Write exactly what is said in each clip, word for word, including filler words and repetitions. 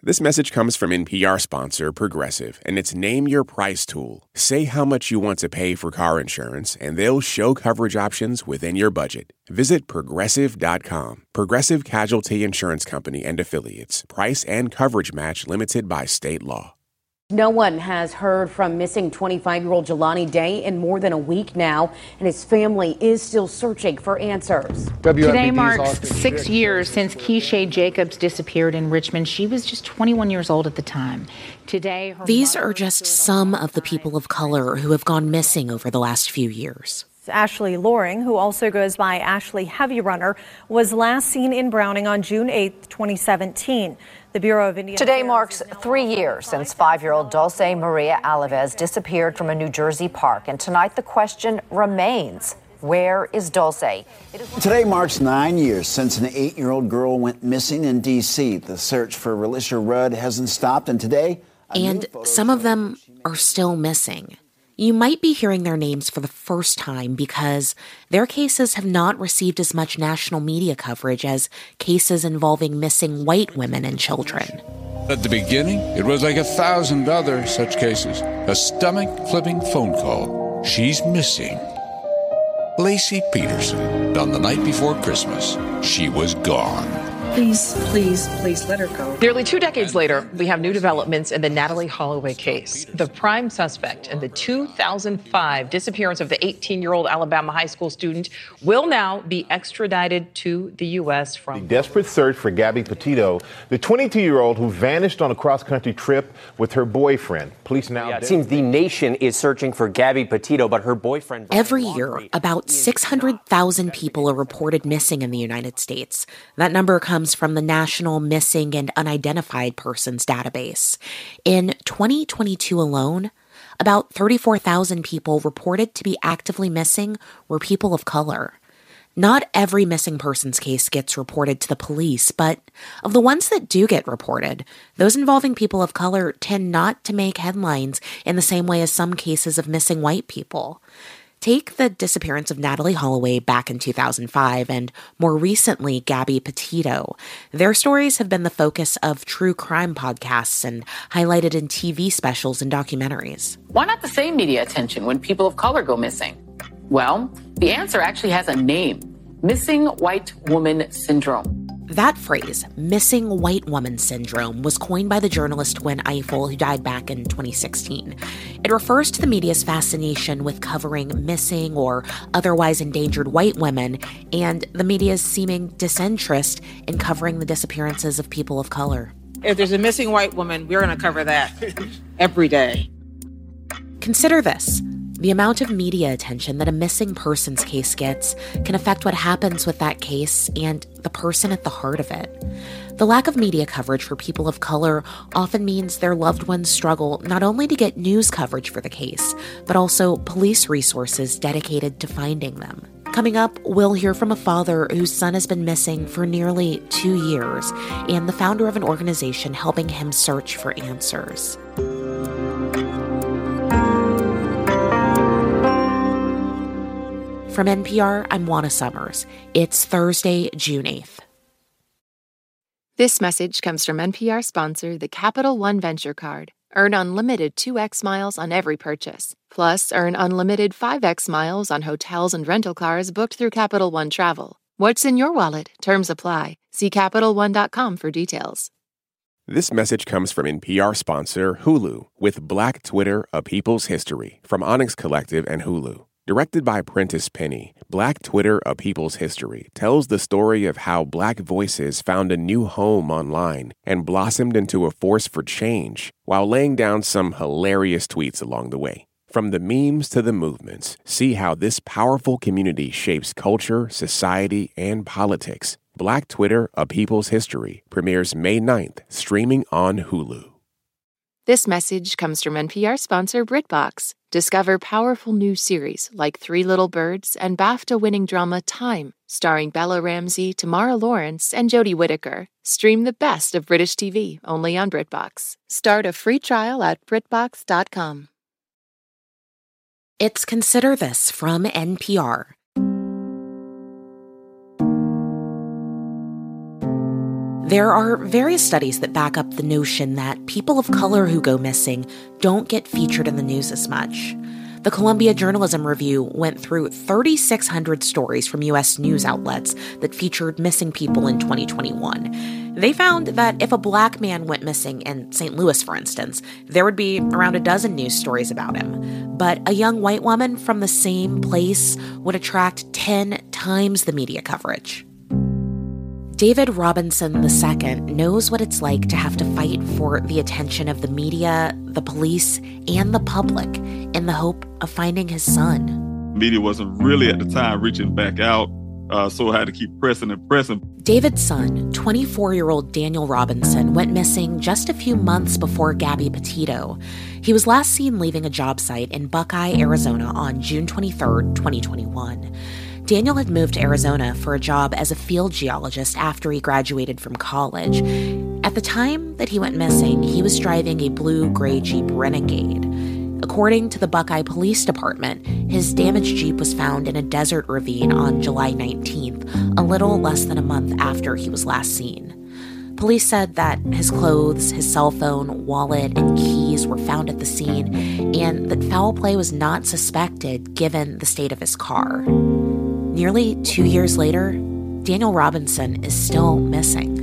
This message comes from N P R sponsor Progressive, and it's Name Your Price tool. Say how much you want to pay for car insurance, and they'll show coverage options within your budget. Visit Progressive dot com. Progressive Casualty Insurance Company and Affiliates. Price and coverage match limited by state law. No one has heard from missing twenty-five-year-old Jelani Day in more than a week now, and his family is still searching for answers. Today marks six years since Keisha Jacobs disappeared in Richmond. She was just twenty-one years old at the time. Today, these are just some of the people of color who have gone missing over the last few years. Ashley Loring, who also goes by Ashley Heavy Runner, was last seen in Browning on June eighth, twenty seventeen. The Bureau of Indian Today marks three years since five-year-old Dulce Maria Alaves disappeared from a New Jersey park. And tonight the question remains, where is Dulce? Today marks nine years since an eight-year-old girl went missing in D C. The search for Relisha Rudd hasn't stopped, and today... And some of them are still missing. You might be hearing their names for the first time because their cases have not received as much national media coverage as cases involving missing white women and children. At the beginning, it was like a thousand other such cases. A stomach-flipping phone call. She's missing. Lacey Peterson. On the night before Christmas, she was gone. Please, please, please let her go. Nearly two decades later, we have new developments in the Natalee Holloway case. The prime suspect in the two thousand five disappearance of the eighteen-year-old Alabama high school student will now be extradited to the U S from... The desperate search for Gabby Petito, the twenty-two-year-old who vanished on a cross-country trip with her boyfriend. Police now... Yeah, it seems the nation is searching for Gabby Petito, but her boyfriend... Every year, about six hundred thousand people are reported missing in the United States. That number comes from the National Missing and Unidentified Persons Database. In twenty twenty-two alone, about thirty-four thousand people reported to be actively missing were people of color. Not every missing persons case gets reported to the police, but of the ones that do get reported, those involving people of color tend not to make headlines in the same way as some cases of missing white people. Take the disappearance of Natalee Holloway back in two thousand five and, more recently, Gabby Petito. Their stories have been the focus of true crime podcasts and highlighted in T V specials and documentaries. Why not the same media attention when people of color go missing? Well, the answer actually has a name: Missing White Woman Syndrome. That phrase, missing white woman syndrome, was coined by the journalist Gwen Ifill, who died back in twenty sixteen. It refers to the media's fascination with covering missing or otherwise endangered white women and the media's seeming disinterest in covering the disappearances of people of color. If there's a missing white woman, we're going to cover that every day. Consider this. The amount of media attention that a missing persons case gets can affect what happens with that case and the person at the heart of it. The lack of media coverage for people of color often means their loved ones struggle not only to get news coverage for the case, but also police resources dedicated to finding them. Coming up, we'll hear from a father whose son has been missing for nearly two years and the founder of an organization helping him search for answers. From N P R, I'm Juana Summers. It's Thursday, June eighth. This message comes from N P R sponsor, the Capital One Venture Card. Earn unlimited two x miles on every purchase. Plus, earn unlimited five x miles on hotels and rental cars booked through Capital One Travel. What's in your wallet? Terms apply. See Capital One dot com for details. This message comes from N P R sponsor Hulu with Black Twitter, A People's History from Onyx Collective and Hulu. Directed by Prentice Penny, Black Twitter, A People's History tells the story of how Black voices found a new home online and blossomed into a force for change while laying down some hilarious tweets along the way. From the memes to the movements, see how this powerful community shapes culture, society, and politics. Black Twitter, A People's History premieres May ninth, streaming on Hulu. This message comes from N P R sponsor BritBox. Discover powerful new series like Three Little Birds and BAFTA-winning drama Time, starring Bella Ramsey, Tamara Lawrence, and Jodie Whittaker. Stream the best of British T V only on BritBox. Start a free trial at BritBox dot com. It's Consider This from N P R. There are various studies that back up the notion that people of color who go missing don't get featured in the news as much. The Columbia Journalism Review went through three thousand six hundred stories from U S news outlets that featured missing people in twenty twenty-one. They found that if a black man went missing in Saint Louis, for instance, there would be around a dozen news stories about him. But a young white woman from the same place would attract ten times the media coverage. David Robinson the Second knows what it's like to have to fight for the attention of the media, the police, and the public in the hope of finding his son. Media wasn't really at the time reaching back out, uh, so I had to keep pressing and pressing. David's son, twenty-four-year-old Daniel Robinson, went missing just a few months before Gabby Petito. He was last seen leaving a job site in Buckeye, Arizona on June twenty-third, twenty twenty-one. Daniel had moved to Arizona for a job as a field geologist after he graduated from college. At the time that he went missing, he was driving a blue-gray Jeep Renegade. According to the Buckeye Police Department, his damaged Jeep was found in a desert ravine on July nineteenth, a little less than a month after he was last seen. Police said that his clothes, his cell phone, wallet, and keys were found at the scene, and that foul play was not suspected given the state of his car. Nearly two years later, Daniel Robinson is still missing.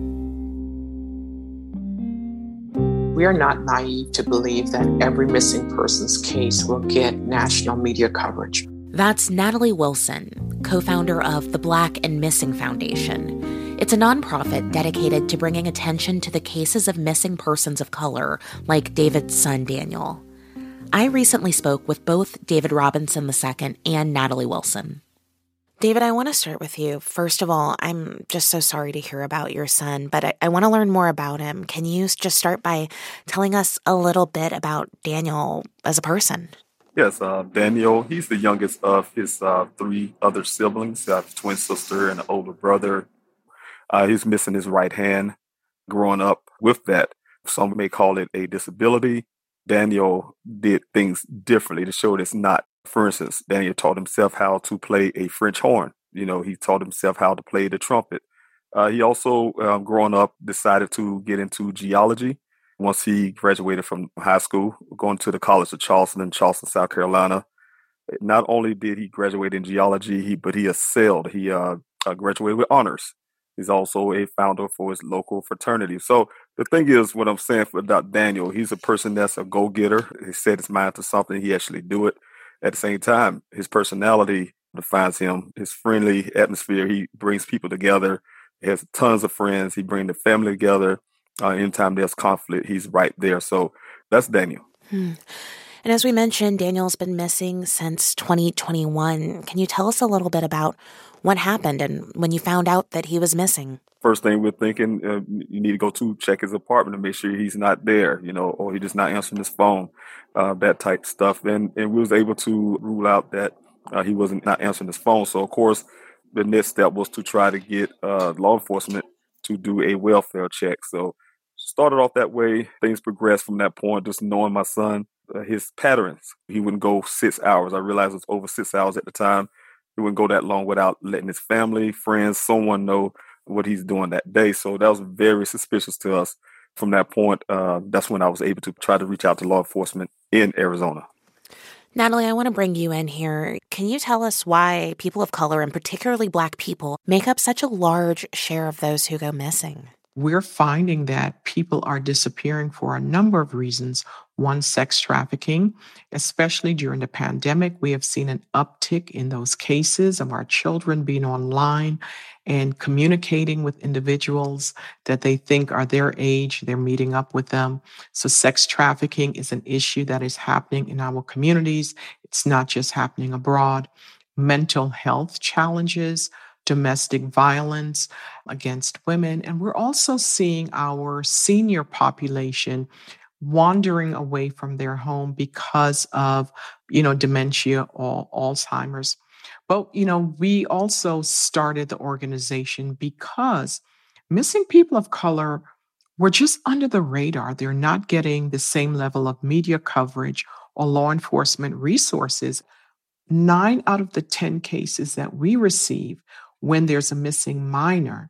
We are not naive to believe that every missing person's case will get national media coverage. That's Natalie Wilson, co-founder of the Black and Missing Foundation. It's a nonprofit dedicated to bringing attention to the cases of missing persons of color, like David's son, Daniel. I recently spoke with both David Robinson the Second and Natalie Wilson. David, I want to start with you. First of all, I'm just so sorry to hear about your son, but I, I want to learn more about him. Can you just start by telling us a little bit about Daniel as a person? Yes, uh, Daniel, he's the youngest of his uh, three other siblings. I have a twin sister and an older brother. Uh, he's missing his right hand. Growing up with that, some may call it a disability. Daniel did things differently to show it's not. For instance, Daniel taught himself how to play a French horn. You know, he taught himself how to play the trumpet. Uh, he also, um, growing up, decided to get into geology. Once he graduated from high school, going to the College of Charleston in Charleston, South Carolina. Not only did he graduate in geology, he but he excelled. He uh, uh, graduated with honors. He's also a founder for his local fraternity. So the thing is, what I'm saying about Daniel, he's a person that's a go-getter. He set his mind to something, he actually do it. At the same time, his personality defines him, his friendly atmosphere. He brings people together. He has tons of friends. He brings the family together. Uh, anytime there's conflict, he's right there. So that's Daniel. Hmm. And as we mentioned, Daniel's been missing since twenty twenty-one. Can you tell us a little bit about what happened and when you found out that he was missing? First thing we're thinking, uh, you need to go to check his apartment to make sure he's not there, you know, or he's just not answering his phone, uh, that type stuff. And, and we was able to rule out that uh, he wasn't not answering his phone. So, of course, the next step was to try to get uh, law enforcement to do a welfare check. So started off that way. Things progressed from that point, just knowing my son, uh, his patterns. He wouldn't go six hours. I realized it was over six hours at the time. He wouldn't go that long without letting his family, friends, someone know what he's doing that day. So that was very suspicious to us. From that point, uh, that's when I was able to try to reach out to law enforcement in Arizona. Natalie, I want to bring you in here. Can you tell us why people of color, and particularly Black people, make up such a large share of those who go missing? We're finding that people are disappearing for a number of reasons. One, sex trafficking, especially during the pandemic. We have seen an uptick in those cases of our children being online and communicating with individuals that they think are their age. They're meeting up with them. So sex trafficking is an issue that is happening in our communities. It's not just happening abroad. Mental health challenges, domestic violence against women. And we're also seeing our senior population wandering away from their home because of, you know, dementia or Alzheimer's. But, you know, we also started the organization because missing people of color were just under the radar. They're not getting the same level of media coverage or law enforcement resources. Nine out of the ten cases that we receive when there's a missing minor,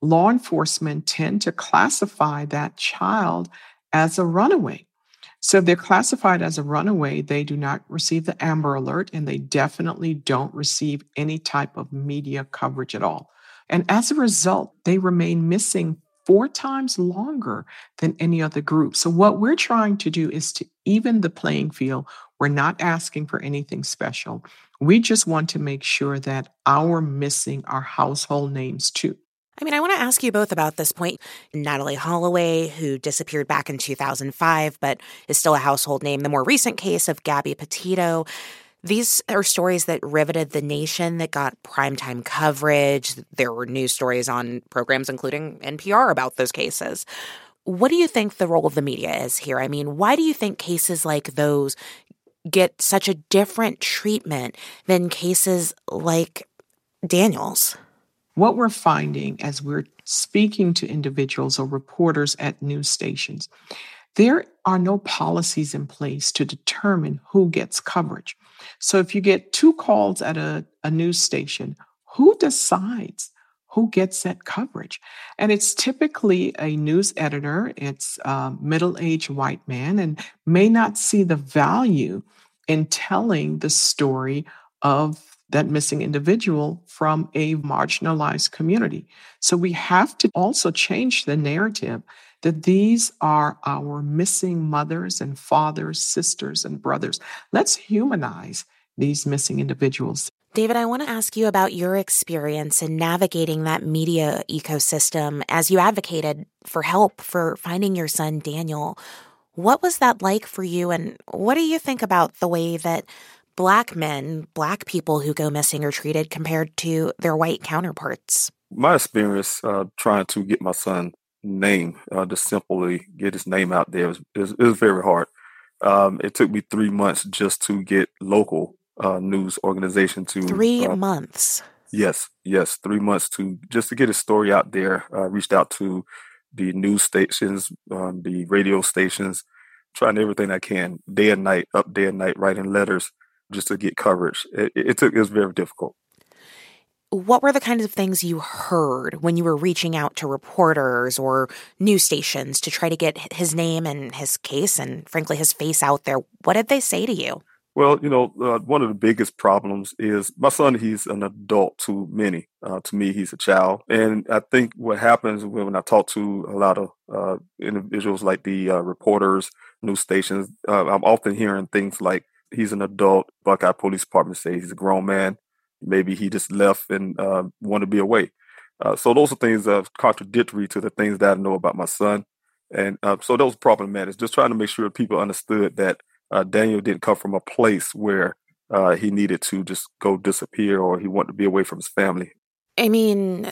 law enforcement tend to classify that child as a runaway. So if they're classified as a runaway, they do not receive the Amber Alert, and they definitely don't receive any type of media coverage at all. And as a result, they remain missing four times longer than any other group. So what we're trying to do is to even the playing field. We're not asking for anything special. We just want to make sure that our missing are household names too. I mean, I want to ask you both about this point. Natalee Holloway, who disappeared back in two thousand five, but is still a household name. The more recent case of Gabby Petito. These are stories that riveted the nation, that got primetime coverage. There were news stories on programs, including N P R, about those cases. What do you think the role of the media is here? I mean, why do you think cases like those get such a different treatment than cases like Daniel's? What we're finding as we're speaking to individuals or reporters at news stations, there are no policies in place to determine who gets coverage. So if you get two calls at a, a news station, who decides who gets that coverage? And it's typically a news editor. It's a middle-aged white man and may not see the value in telling the story of that missing individual from a marginalized community. So we have to also change the narrative that these are our missing mothers and fathers, sisters and brothers. Let's humanize these missing individuals. David, I want to ask you about your experience in navigating that media ecosystem as you advocated for help for finding your son, Daniel. What was that like for you, and what do you think about the way that Black men, Black people who go missing are treated compared to their white counterparts? My experience uh, trying to get my son's name, uh, to simply get his name out there, is is, is very hard. Um, it took me three months just to get local uh, news organization to three uh, months. Yes, yes, three months to just to get his story out there. I uh, reached out to the news stations, um, the radio stations, trying everything I can, day and night, up day and night, writing letters just to get coverage. It, it took it was very difficult. What were the kinds of things you heard when you were reaching out to reporters or news stations to try to get his name and his case and, frankly, his face out there? What did they say to you? Well, you know, uh, one of the biggest problems is my son, he's an adult to many. Uh, to me, he's a child. And I think what happens when I talk to a lot of uh, individuals like the uh, reporters, news stations, uh, I'm often hearing things like, he's an adult. Buckeye Police Department says he's a grown man. Maybe he just left and uh, wanted to be away. Uh, so those are things that are contradictory to the things that I know about my son. And uh, so those are problematic. Just trying to make sure people understood that uh, Daniel didn't come from a place where uh, he needed to just go disappear or he wanted to be away from his family. I mean,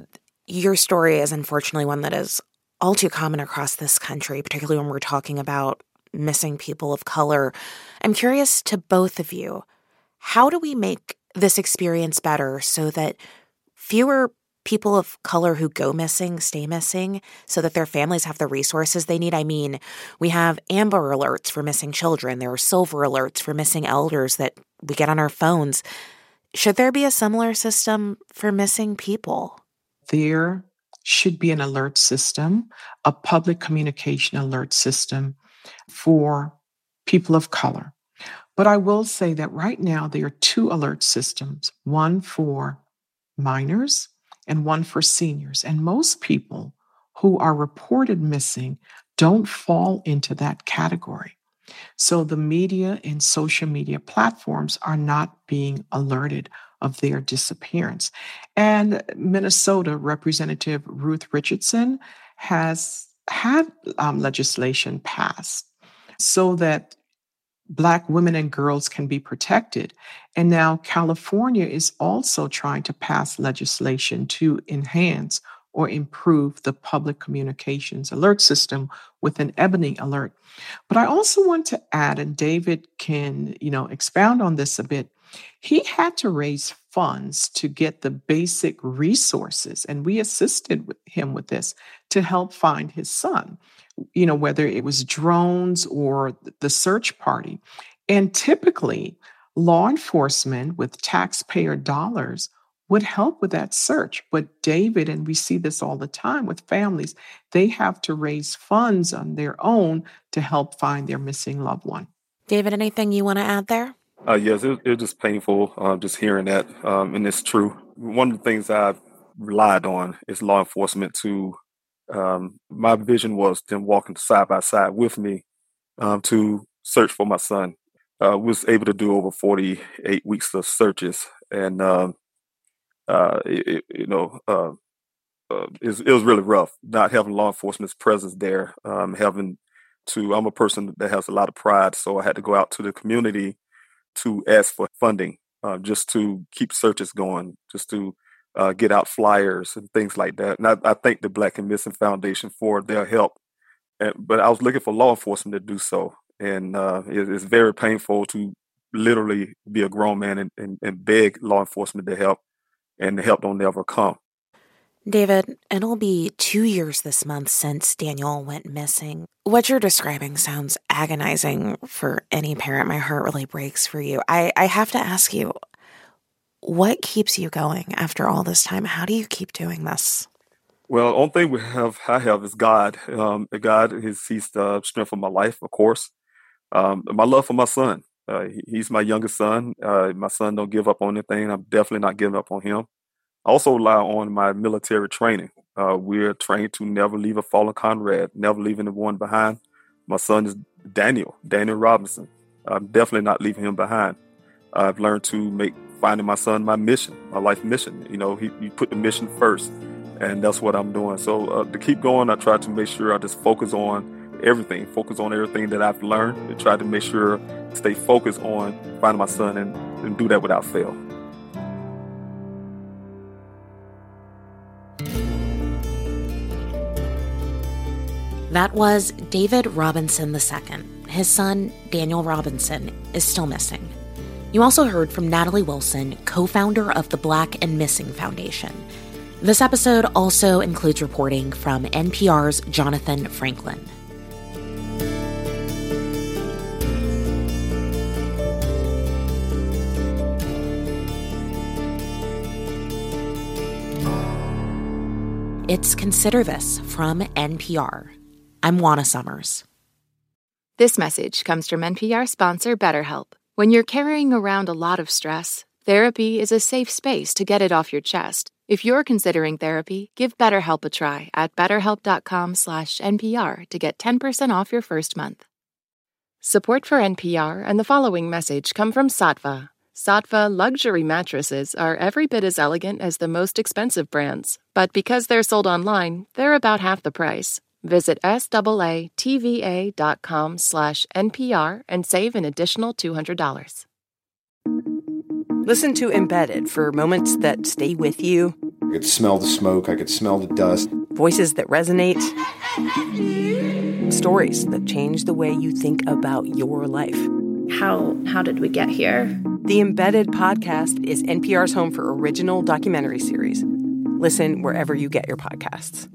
your story is unfortunately one that is all too common across this country, particularly when we're talking about missing people of color. I'm curious to both of you, how do we make this experience better so that fewer people of color who go missing stay missing, so that their families have the resources they need? I mean, we have Amber Alerts for missing children. There are Silver Alerts for missing elders that we get on our phones. Should there be a similar system for missing people? There should be an alert system, a public communication alert system for people of color. But I will say that right now there are two alert systems, one for minors and one for seniors. And most people who are reported missing don't fall into that category. So the media and social media platforms are not being alerted of their disappearance. And Minnesota Representative Ruth Richardson has had um, legislation passed so that Black women and girls can be protected. And now California is also trying to pass legislation to enhance or improve the public communications alert system with an Ebony alert. But I also want to add, and David can, you know, expound on this a bit, he had to raise funds to get the basic resources, and we assisted with him with this to help find his son, you know, whether it was drones or the search party. And typically, law enforcement with taxpayer dollars would help with that search. But David, and we see this all the time with families, they have to raise funds on their own to help find their missing loved one. David, anything you want to add there? Uh, yes, it, it was just painful uh, just hearing that, um, and it's true. One of the things I've relied on is law enforcement to, um, my vision was them walking side by side with me um, to search for my son. Uh, was able to do over forty-eight weeks of searches, and um, uh, it, it, you know, uh, uh, it, was, it was really rough not having law enforcement's presence there. Um, having to, I'm a person that has a lot of pride, so I had to go out to the community to ask for funding, uh, just to keep searches going, just to uh, get out flyers and things like that. And I, I thank the Black and Missing Foundation for their help. And, but I was looking for law enforcement to do so. And uh, it, it's very painful to literally be a grown man and, and, and beg law enforcement to help, and the help don't ever come. David, it'll be two years this month since Daniel went missing. What you're describing sounds agonizing for any parent. My heart really breaks for you. I, I have to ask you, what keeps you going after all this time? How do you keep doing this? Well, the only thing we have, I have is God. Um, God is He's the strength of my life, of course. Um, my love for my son. Uh, he, he's my youngest son. Uh, my son don't give up on anything. I'm definitely not giving up on him. I also rely on my military training. Uh, we're trained to never leave a fallen comrade, never leaving the one behind. My son is Daniel, Daniel Robinson. I'm definitely not leaving him behind. I've learned to make finding my son my mission, my life mission. You know, he, he put the mission first, and that's what I'm doing. So uh, to keep going, I try to make sure I just focus on everything, focus on everything that I've learned, and try to make sure stay focused on finding my son and, and do that without fail. That was David Robinson the Second. His son, Daniel Robinson, is still missing. You also heard from Natalie Wilson, co-founder of the Black and Missing Foundation. This episode also includes reporting from N P R's Jonathan Franklin. It's Consider This from N P R. I'm Juana Summers. This message comes from N P R sponsor BetterHelp. When you're carrying around a lot of stress, therapy is a safe space to get it off your chest. If you're considering therapy, give BetterHelp a try at betterhelp.com slash NPR to get ten percent off your first month. Support for N P R and the following message come from Saatva. Saatva luxury mattresses are every bit as elegant as the most expensive brands, but because they're sold online, they're about half the price. Visit saatva.com slash NPR and save an additional two hundred dollars. Listen to Embedded for moments that stay with you. I could smell the smoke. I could smell the dust. Voices that resonate. Stories that change the way you think about your life. How, how did we get here? The Embedded podcast is N P R's home for original documentary series. Listen wherever you get your podcasts.